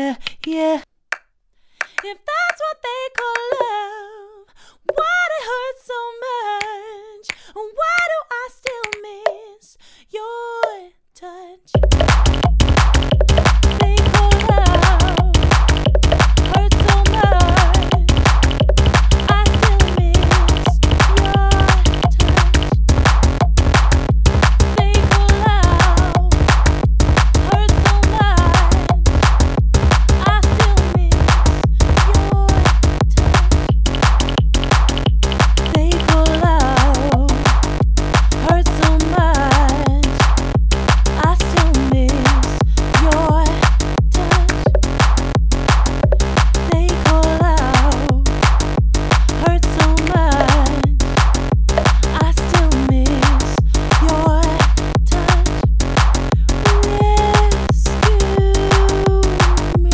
yeah. If that's what they call love, why'd it hurt so much? Why do I still miss your touch? They call love hurt so much. I still miss your touch. They call love hurt so much. I still miss your touch. They call love hurt so much. I still miss your touch. They call love hurt so much. I still miss your touch. Rescue me.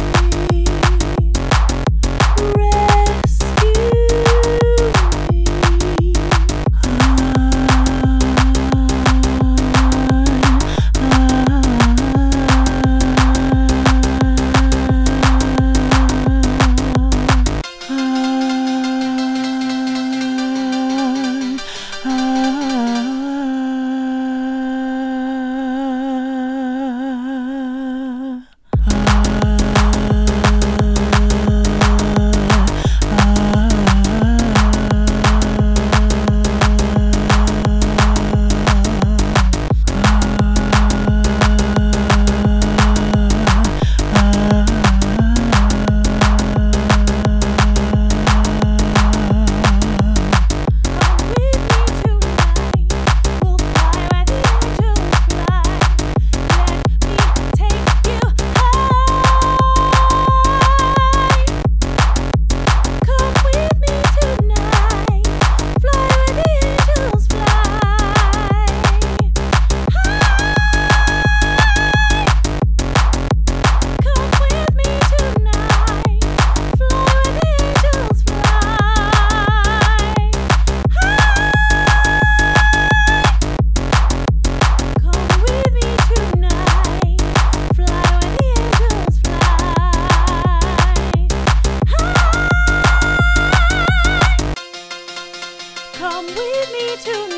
Come with me tonight.